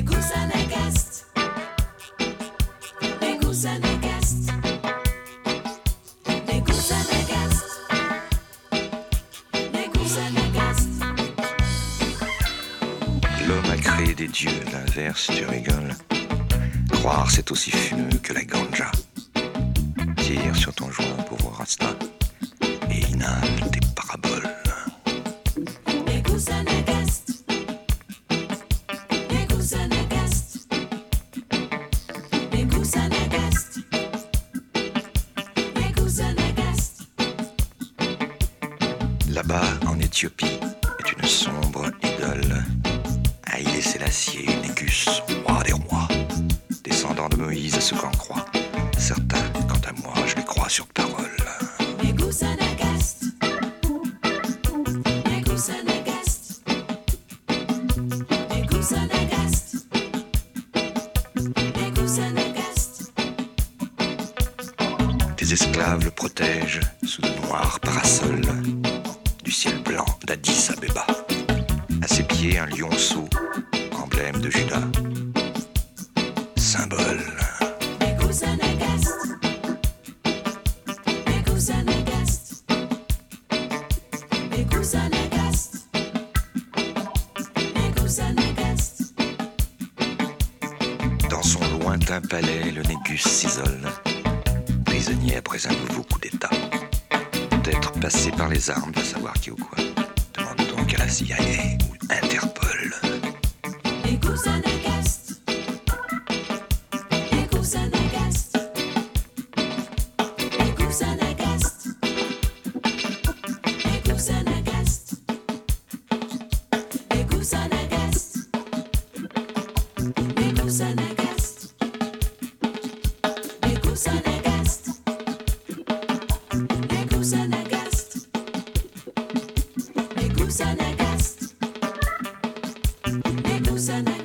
L'homme a créé des dieux, l'inverse, tu rigoles. Croire, c'est aussi fumeux que la ganja. Tire sur ton joint, pauvre rasta, et inhale tes paraboles. Là-bas, en Éthiopie, est une sombre idole. Haïlé Sélassié, Négus, roi des rois. Descendant de Moïse, ce qu'en croit. Certains, quant à moi, je les crois sur parole. Des esclaves le protègent sous de noirs parasols du ciel blanc d'Addis Abeba. À ses pieds, un lionceau, emblème de Juda, symbole. Dans son lointain palais, le Négus s'isole, prisonnier après un nouveau coup d'État. Peut-être passé par les armes, de savoir qui ou quoi. Demande donc à la CIA ou Interpol. Medusa Nagast.